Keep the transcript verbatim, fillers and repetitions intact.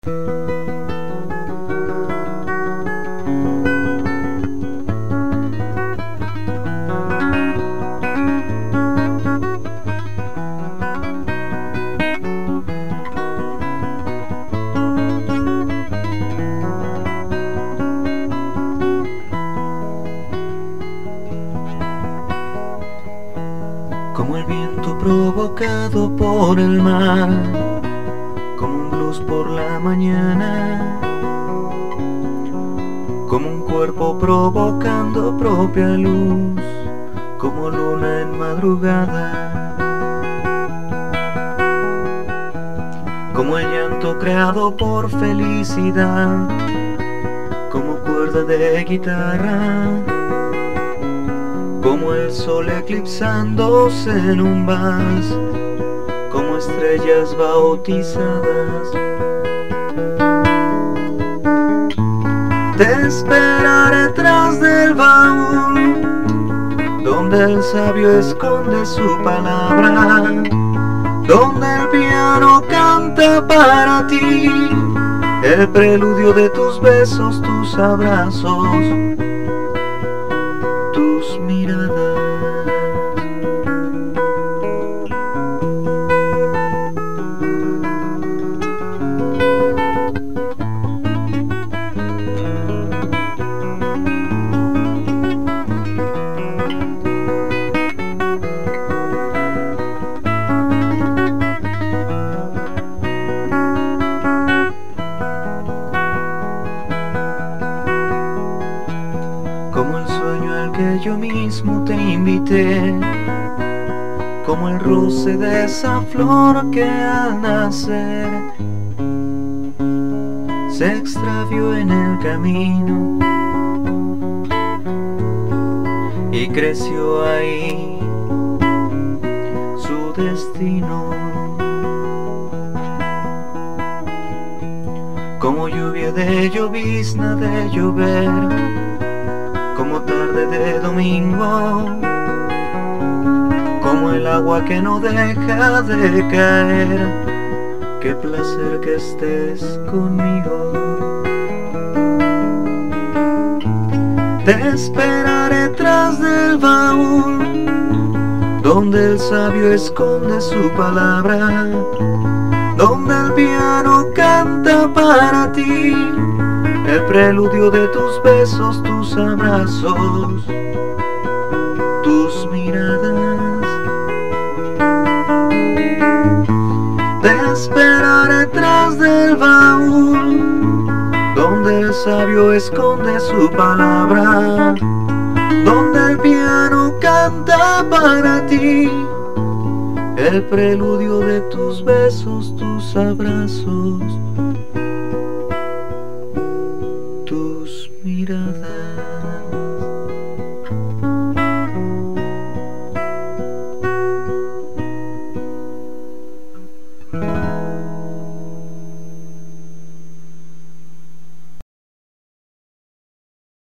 Como el viento provocado por el mar, como un blues por la mañana, como un cuerpo provocando propia luz, como luna en madrugada, como el llanto creado por felicidad, como cuerda de guitarra, como el sol eclipsándose en un vals, como estrellas bautizadas. Te esperaré tras del baúl, donde el sabio esconde su palabra, donde el piano canta para ti, el preludio de tus besos, tus abrazos, tus miradas. Como el sueño al que yo mismo te invité, como el roce de esa flor que al nacer se extravió en el camino y creció ahí su destino. Como lluvia de llovizna de llover, como tarde de domingo, como el agua que no deja de caer. Qué placer que estés conmigo. Te esperaré tras del baúl, donde el sabio esconde su palabra, donde el piano canta para ti, el preludio de tus besos, tus abrazos, tus miradas. Te esperaré tras del baúl, donde el sabio esconde su palabra, donde el piano canta para ti, el preludio de tus besos, tus abrazos, tus miradas.